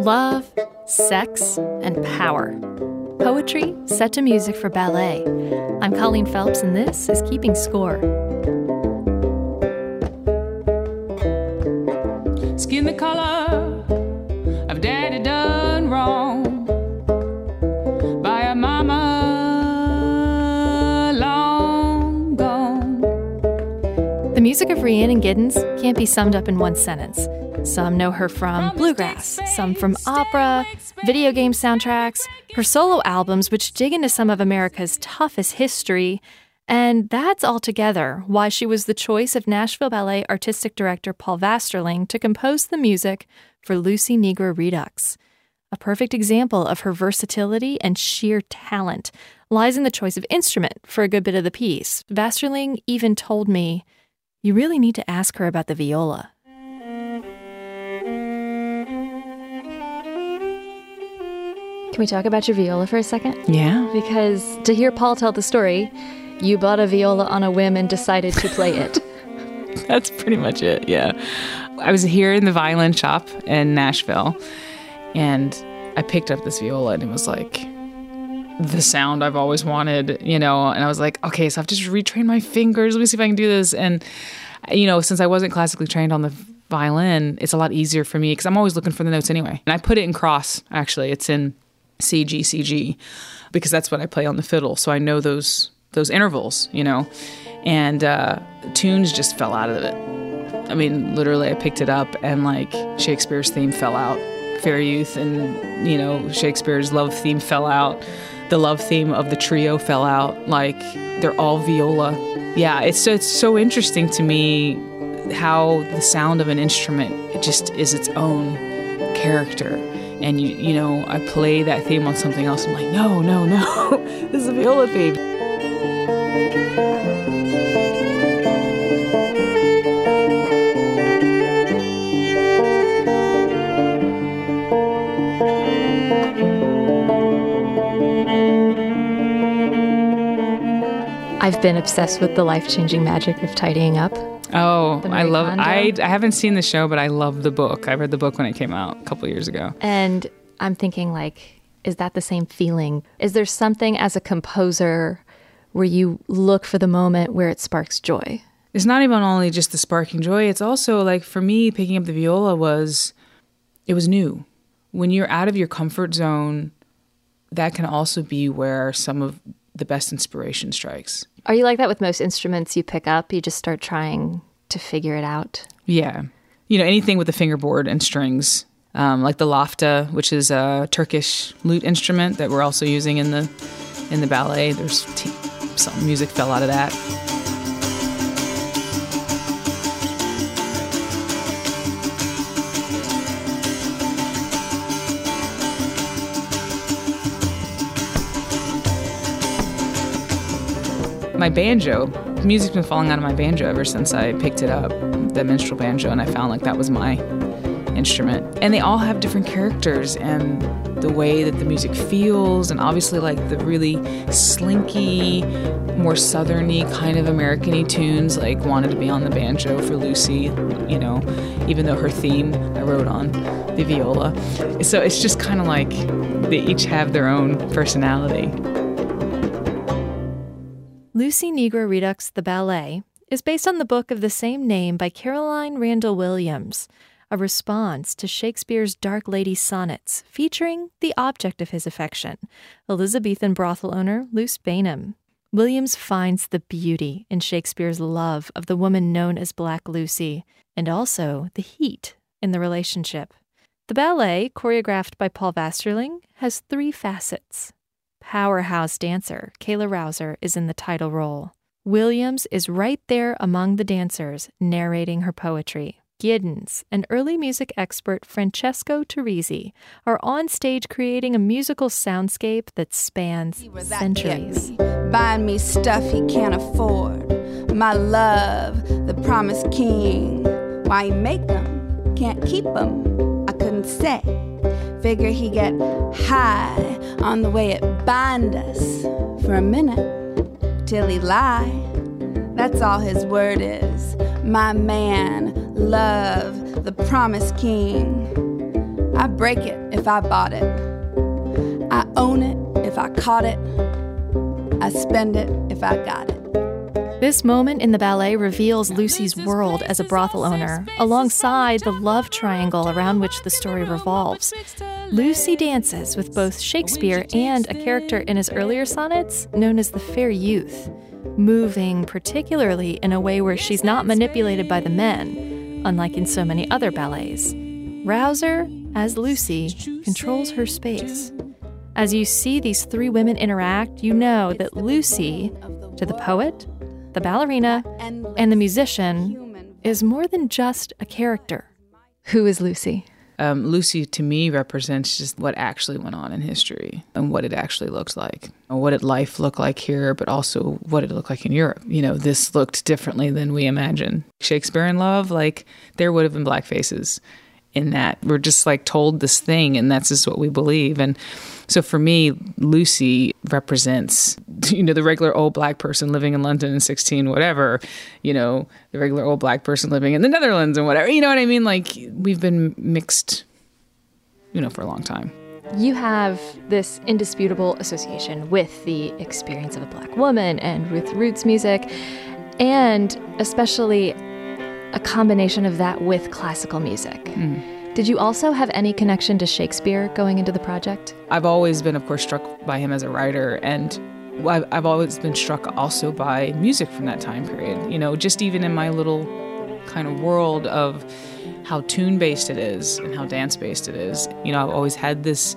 Love, sex, and power. Poetry set to music for ballet. I'm Colleen Phelps, and this is Keeping Score. Skin the color of daddy done wrong by a mama long gone. The music of Rhiannon Giddens can't be summed up in one sentence. Some know her from bluegrass, some from opera, video game soundtracks, her solo albums, which dig into some of America's toughest history. And that's altogether why she was the choice of Nashville Ballet artistic director Paul Vasterling to compose the music for Lucy Negro Redux. A perfect example of her versatility and sheer talent lies in the choice of instrument for a good bit of the piece. Vasterling even told me, "You really need to ask her about the viola." Can we talk about your viola for a second? Yeah. Because to hear Paul tell the story, you bought a viola on a whim and decided to play it. That's pretty much it, yeah. I was here in the violin shop in Nashville, and I picked up this viola, and it was like the sound I've always wanted, and I was like, okay, so I have to just retrain my fingers. Let me see if I can do this. And, since I wasn't classically trained on the violin, it's a lot easier for me because I'm always looking for the notes anyway. And I put it in cross, actually. It's in C, G, C, G, because that's what I play on the fiddle. So I know those intervals, and tunes just fell out of it. I mean, literally I picked it up and like Shakespeare's theme fell out. Fair Youth and, Shakespeare's love theme fell out. The love theme of the trio fell out. Like they're all viola. Yeah, it's so interesting to me how the sound of an instrument, it just is its own character. And, I play that theme on something else. I'm like, no, this is a viola theme. I've been obsessed with the life-changing magic of tidying up. Oh, I love it. I haven't seen the show, but I love the book. I read the book when it came out a couple years ago. And I'm thinking, is that the same feeling? Is there something as a composer where you look for the moment where it sparks joy? It's not even only just the sparking joy. It's also for me, picking up the viola it was new. When you're out of your comfort zone, that can also be where some of the best inspiration strikes. Are you like that with most instruments you pick up? You just start trying to figure it out? Yeah. Anything with the fingerboard and strings, like the lafta, which is a Turkish lute instrument that we're also using in the ballet. There's some music fell out of that. My banjo, music's been falling out of my banjo ever since I picked it up, the minstrel banjo, and I found that was my instrument. And they all have different characters and the way that the music feels, and obviously the really slinky, more southerny kind of American-y tunes wanted to be on the banjo for Lucy, even though her theme I wrote on the viola. So it's just kind of they each have their own personality. Lucy Negro Redux, the ballet, is based on the book of the same name by Caroline Randall Williams, a response to Shakespeare's Dark Lady sonnets, featuring the object of his affection, Elizabethan brothel owner Luce Bainham. Williams finds the beauty in Shakespeare's love of the woman known as Black Lucy, and also the heat in the relationship. The ballet, choreographed by Paul Vasterling, has 3 facets. Powerhouse dancer Kayla Rouser is in the title role. Williams is right there among the dancers, narrating her poetry. Giddens and early music expert Francesco Teresi are on stage creating a musical soundscape that spans centuries. Buying me stuff he can't afford. My love, the promised king. Why he make them, can't keep them, I couldn't say. Figure he get high on the way it bind us for a minute till he lie. That's all his word is. My man, love, the promised king. I break it if I bought it. I own it if I caught it. I spend it if I got it. This moment in the ballet reveals Lucy's world as a brothel owner, alongside the love triangle around which the story revolves. Lucy dances with both Shakespeare and a character in his earlier sonnets known as the Fair Youth, moving particularly in a way where she's not manipulated by the men, unlike in so many other ballets. Rouser, as Lucy, controls her space. As you see these three women interact, you know that Lucy, to the poet, the ballerina, and the musician, is more than just a character. Who is Lucy? Lucy, to me, represents just what actually went on in history and what it actually looked like. What did life look like here, but also what did it look like in Europe? You know, this looked differently than we imagined. Shakespeare in Love, like, there would have been black faces in that. We're just, like, told this thing, and that's just what we believe. And so for me, Lucy represents, you know, the regular old black person living in London in 16 whatever, you know, the regular old black person living in the Netherlands and whatever. You know what I mean? Like, we've been mixed, you know, for a long time. You have this indisputable association with the experience of a black woman and with roots music, and especially a combination of that with classical music. Did you also have any connection to Shakespeare going into the project? I've always been, of course, struck by him as a writer, and I've always been struck also by music from that time period. You know, just even in my little kind of world of how tune-based it is and how dance-based it is. You know, I've always had this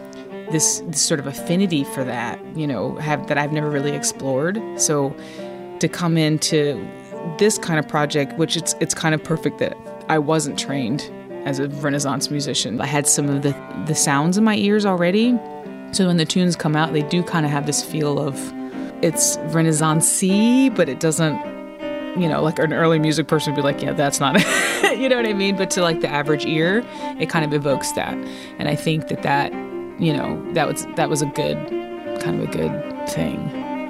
sort of affinity for that, you know, that I've never really explored. So to come into this kind of project, which it's kind of perfect that I wasn't trained as a Renaissance musician. I had some of the sounds in my ears already. So when the tunes come out, they do kind of have this feel of, it's Renaissance-y, but it doesn't, you know, like an early music person would be like, yeah, that's not it. You know what I mean? But to like the average ear, it kind of evokes that. And I think that, you know, that was a good, kind of a good thing.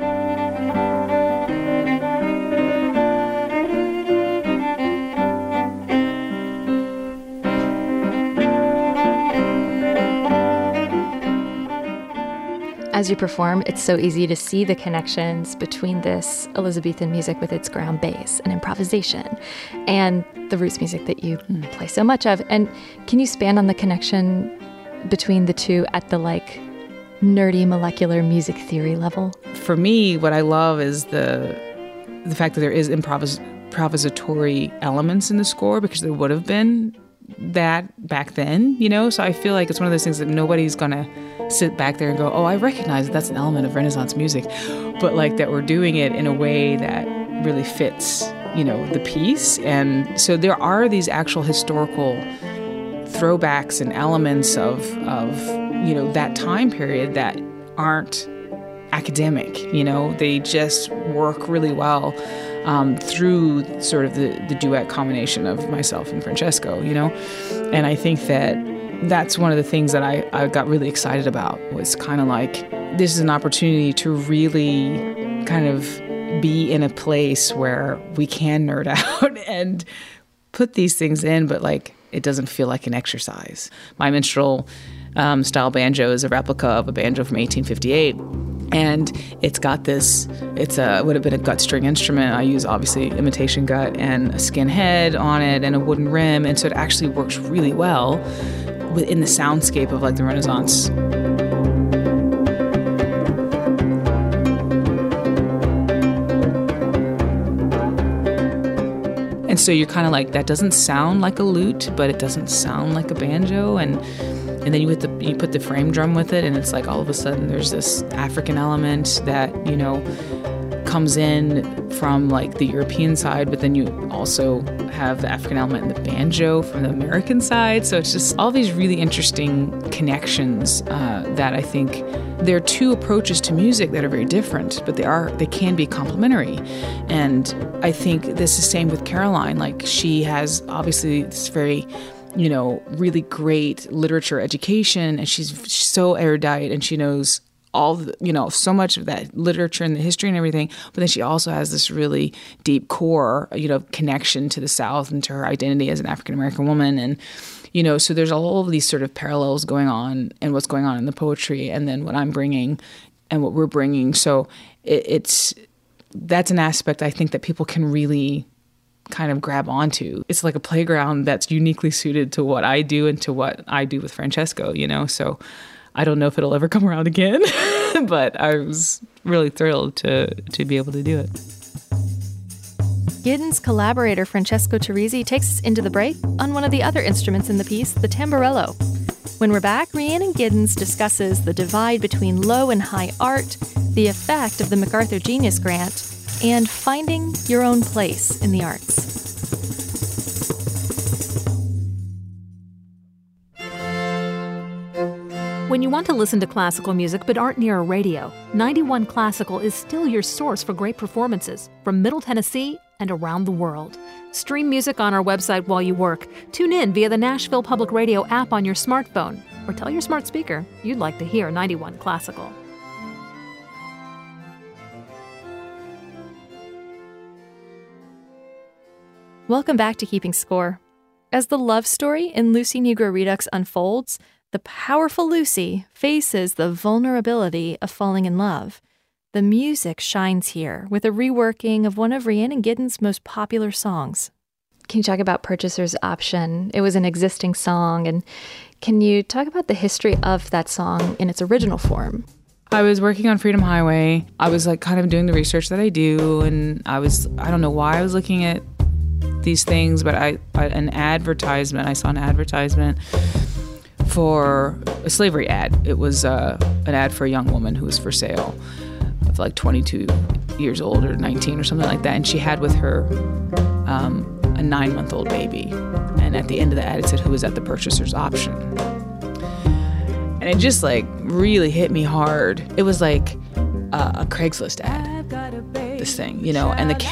As you perform, it's so easy to see the connections between this Elizabethan music with its ground bass and improvisation and the roots music that you play so much of. And can you expand on the connection between the two at the like nerdy molecular music theory level? For me, what I love is the fact that there is improvisatory elements in the score, because there would have been that back then, you know? So I feel like it's one of those things that nobody's gonna sit back there and go, oh, I recognize that's an element of Renaissance music, but like that we're doing it in a way that really fits, you know, the piece. And so there are these actual historical throwbacks and elements of you know, that time period that aren't academic, you know, they just work really well through sort of the duet combination of myself and Francesco, you know. And I think that's one of the things that I got really excited about, was kind of like, this is an opportunity to really kind of be in a place where we can nerd out and put these things in, but like it doesn't feel like an exercise. My minstrel style banjo is a replica of a banjo from 1858. And it's got this, would have been a gut string instrument. I use obviously imitation gut and a skin head on it and a wooden rim. And so it actually works really well within the soundscape of like the Renaissance. And so you're kind of like, that doesn't sound like a lute, but it doesn't sound like a banjo. And then you put the frame drum with it, and it's like all of a sudden there's this African element that, you know, comes in from like the European side, but then you also have the African element in the banjo from the American side. So it's just all these really interesting connections that I think there are two approaches to music that are very different, but they can be complementary. And I think this is the same with Caroline. Like, she has obviously this very, you know, really great literature education, and she's so erudite, and she knows all the, you know, so much of that literature and the history and everything. But then she also has this really deep core, you know, connection to the South and to her identity as an African American woman. And, So there's all of these sort of parallels going on and what's going on in the poetry and then what I'm bringing and what we're bringing. So that's an aspect I think that people can really kind of grab onto. It's like a playground that's uniquely suited to what I do and to what I do with Francesco, So I don't know if it'll ever come around again, but I was really thrilled to be able to do it. Giddens collaborator Francesco Turrisi takes us into the break on one of the other instruments in the piece, the tamborello. When we're back, Rhiannon Giddens discusses the divide between low and high art, the effect of the MacArthur Genius Grant, and finding your own place in the arts. When you want to listen to classical music but aren't near a radio, 91 Classical is still your source for great performances from Middle Tennessee and around the world. Stream music on our website while you work. Tune in via the Nashville Public Radio app on your smartphone, or tell your smart speaker you'd like to hear 91 Classical. Welcome back to Keeping Score. As the love story in Lucy Negro Redux unfolds, the powerful Lucy faces the vulnerability of falling in love. The music shines here with a reworking of one of Rhiannon Giddens' most popular songs. Can you talk about Purchaser's Option? It was an existing song, and can you talk about the history of that song in its original form? I was working on Freedom Highway. I was kind of doing the research that I do, and I don't know why I was looking at these things, but I saw an advertisement for a slavery ad. It was an ad for a young woman who was for sale, of 22 years old or 19 or something like that, and she had with her a 9-month-old baby. And at the end of the ad, it said, "Who is at the purchaser's option?" And it just really hit me hard. It was like a Craigslist ad, this thing, and the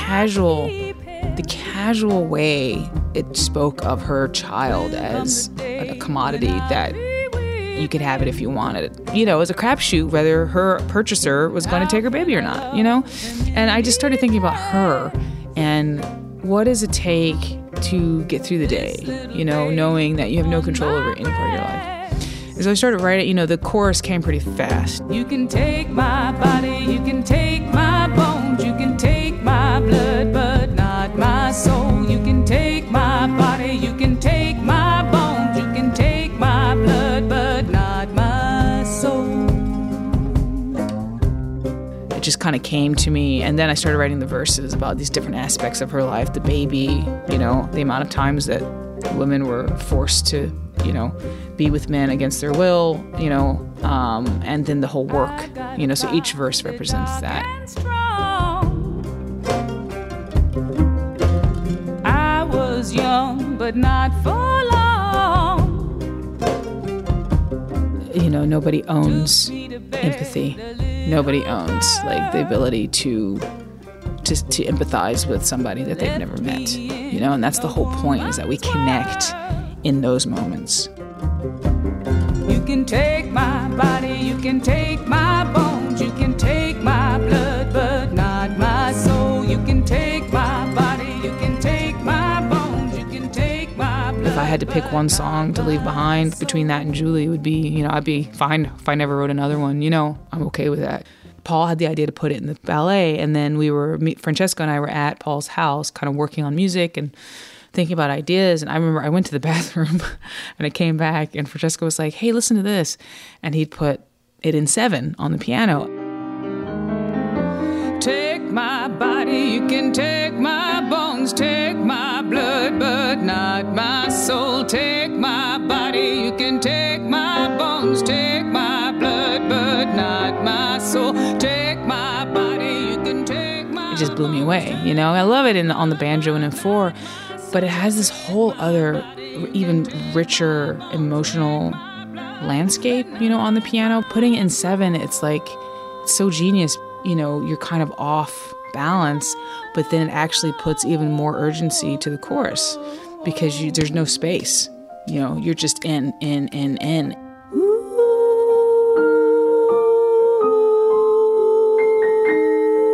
casual way it spoke of her child as a commodity that you could have it if you wanted it. It was a crapshoot whether her purchaser was going to take her baby or not, And I just started thinking about her and what does it take to get through the day, knowing that you have no control over any part of your life. And so I started writing, the chorus came pretty fast. You can take my body, you can take my bones, you can take my blood, but not my soul. You can take my body, you can take my bones, you can take my blood, but not my soul. It just kind of came to me, and then I started writing the verses about these different aspects of her life, the baby, the amount of times that women were forced to, be with men against their will, and then the whole work, so each verse represents that. I was young, but not for long. Nobody owns empathy. Nobody owns the ability to empathize with somebody that they've never met, and that's the whole point, is that we connect in those moments. You can take my body, you can take my bones, you can take my blood, but not my soul. You can take my body, you can take my bones, you can take my blood. If I had to pick one song to leave behind between that and Julie, it would be, I'd be fine if I never wrote another one. I'm okay with that. Paul had the idea to put it in the ballet, and then Francesco and I were at Paul's house kind of working on music and thinking about ideas. And I remember I went to the bathroom and I came back and Francesco was like, "Hey, listen to this." And he'd put it in 7 on the piano. Take my body, you can take my bones, take my blood, but not my soul. Take my body, you can take my bones, take my blood, but not my soul. Take my body, you can take my... It just blew me away, I love it on the banjo and in 4, but it has this whole other, even richer, emotional landscape, on the piano. Putting it in 7, it's so genius. You're kind of off balance, but then it actually puts even more urgency to the chorus because there's no space. You're just in.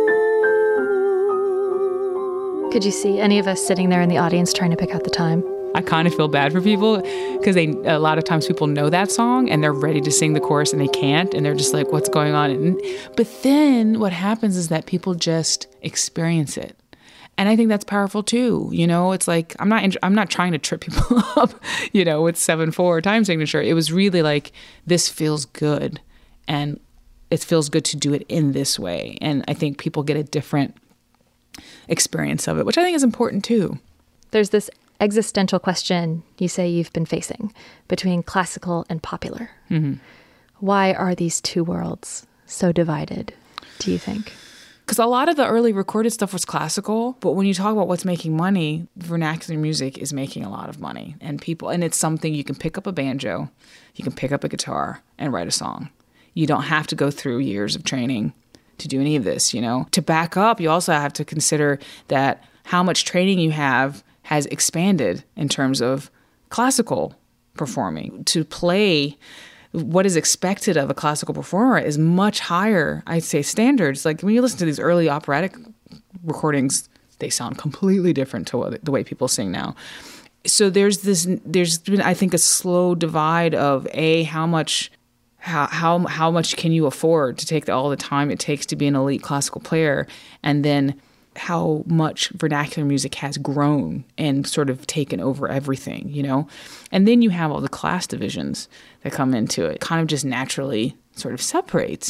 Could you see any of us sitting there in the audience trying to pick out the time? I kind of feel bad for people because a lot of times people know that song and they're ready to sing the chorus and they can't, and they're just like, what's going on? But then what happens is that people just experience it. And I think that's powerful too. It's like, I'm not trying to trip people up, with 7/4 time signature. It was really like, this feels good. And it feels good to do it in this way. And I think people get a different experience of it, which I think is important too. There's this existential question you say you've been facing between classical and popular. Mm-hmm. Why are these two worlds so divided, do you think? Because a lot of the early recorded stuff was classical, but when you talk about what's making money, vernacular music is making a lot of money. And it's something you can pick up a banjo, you can pick up a guitar and write a song. You don't have to go through years of training to do any of this, To back up, you also have to consider that how much training you have has expanded in terms of classical performing. To play what is expected of a classical performer is much higher, I'd say, standards. Like when you listen to these early operatic recordings, they sound completely different to the way people sing now. So there's been, I think, a slow divide of how much can you afford to take all the time it takes to be an elite classical player, and then how much vernacular music has grown and sort of taken over everything, And then you have all the class divisions that come into it, kind of just naturally sort of separates,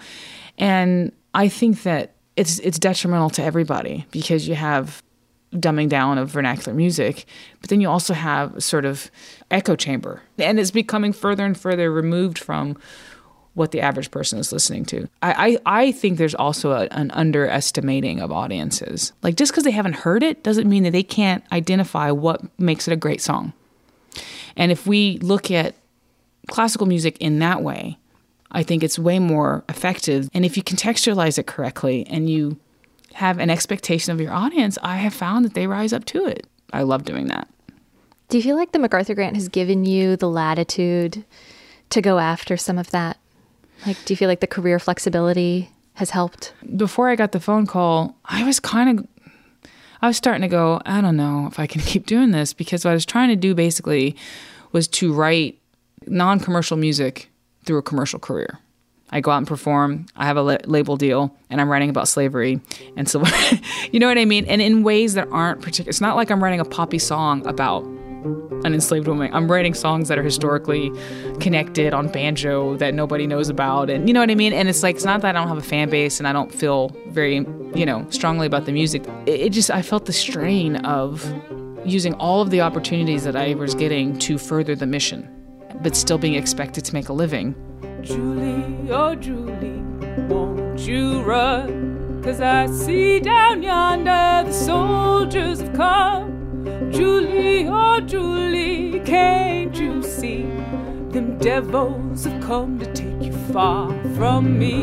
And I think that it's detrimental to everybody because you have dumbing down of vernacular music, but then you also have a sort of echo chamber, and it's becoming further and further removed from what the average person is listening to. I think there's also an underestimating of audiences. Like just because they haven't heard it doesn't mean that they can't identify what makes it a great song. And if we look at classical music in that way, I think it's way more effective. And if you contextualize it correctly and you have an expectation of your audience, I have found that they rise up to it. I love doing that. Do you feel like the MacArthur Grant has given you the latitude to go after some of that? Like, do you feel like the career flexibility has helped? Before I got the phone call, I was starting to go, I don't know if I can keep doing this, because what I was trying to do basically was to write non-commercial music through a commercial career. I go out and perform, I have a label deal, and I'm writing about slavery. And so, you know what I mean? And in ways that aren't particular. It's not like I'm writing a poppy song about an enslaved woman. I'm writing songs that are historically connected on banjo that nobody knows about. And you know what I mean? And it's like, it's not that I don't have a fan base and I don't feel very, strongly about the music. I felt the strain of using all of the opportunities that I was getting to further the mission, but still being expected to make a living. Julie, oh Julie, won't you run? 'Cause I see down yonder the soldiers have come. Julie, oh Julie, can't you see? Them devils have come to take you far from me.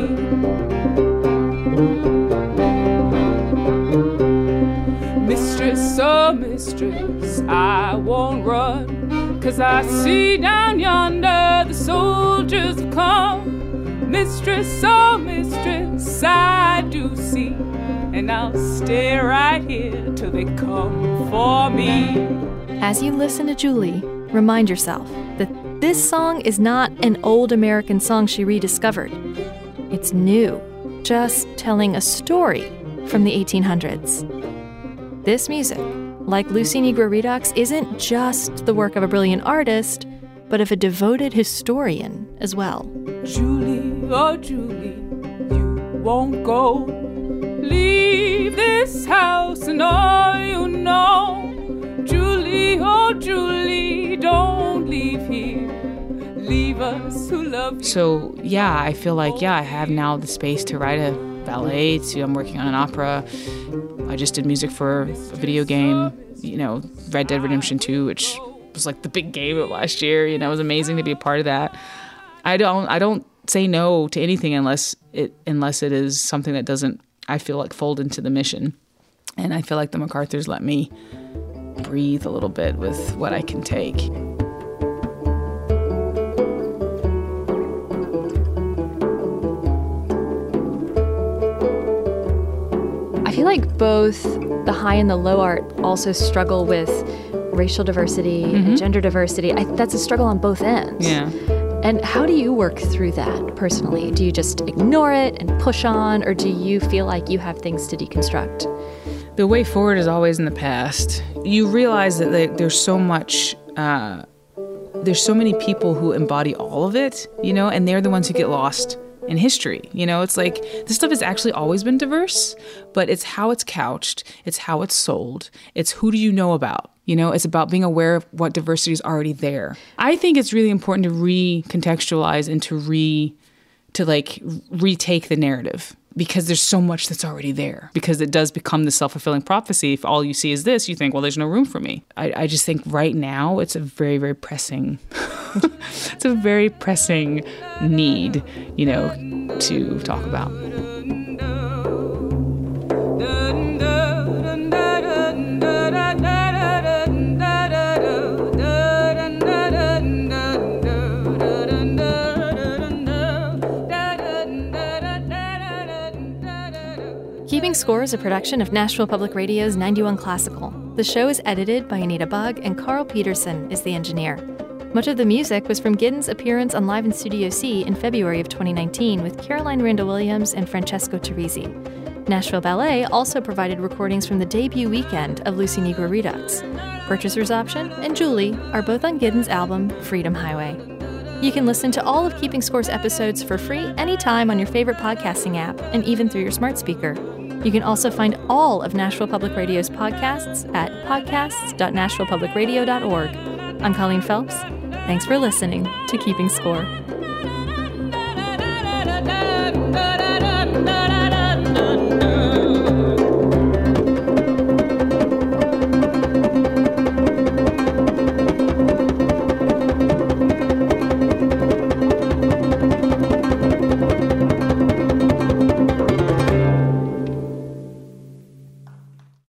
Mistress, oh mistress, I won't run, 'cause I see down yonder the soldiers have come. Mistress, oh mistress, I do see, and I'll stay right here till they come for me. As you listen to Julie, remind yourself that this song is not an old American song she rediscovered. It's new, just telling a story from the 1800s. This music, like Lucy Negro Redux, isn't just the work of a brilliant artist, but of a devoted historian as well. Julie, oh Julie, you won't go. Leave this house and all you know. Julie, oh Julie, don't leave here. Leave us who love you. So, I feel like, I have now the space to write a ballet. I'm working on an opera. I just did music for a video game, Red Dead Redemption 2, which was like the big game of last year. It was amazing to be a part of that. I don't say no to anything unless it is something that doesn't, I feel like, fold into the mission. And I feel like the MacArthurs let me breathe a little bit with what I can take. I feel like both the high and the low art also struggle with racial diversity and gender diversity. That's a struggle on both ends. Yeah. And how do you work through that personally? Do you just ignore it and push on, or do you feel like you have things to deconstruct? The way forward is always in the past. You realize that there's so much, there's so many people who embody all of it, and they're the ones who get lost in history. It's like this stuff has actually always been diverse, but it's how it's couched, it's how it's sold, it's who do you know about. It's about being aware of what diversity is already there. I think it's really important to recontextualize and to retake the narrative, because there's so much that's already there, because it does become the self-fulfilling prophecy. If all you see is this, you think, well, there's no room for me. I just think right now it's a very, very pressing, it's a very pressing need, to talk about. Keeping Score is a production of Nashville Public Radio's 91 Classical. The show is edited by Anita Bugg, and Carl Peterson is the engineer. Much of the music was from Giddens' appearance on Live in Studio C in February of 2019 with Caroline Randall Williams and Francesco Teresi. Nashville Ballet also provided recordings from the debut weekend of Lucy Negro Redux. Purchaser's Option and Julie are both on Giddens' album Freedom Highway. You can listen to all of Keeping Score's episodes for free anytime on your favorite podcasting app and even through your smart speaker. You can also find all of Nashville Public Radio's podcasts at podcasts.nashvillepublicradio.org. I'm Colleen Phelps. Thanks for listening to Keeping Score.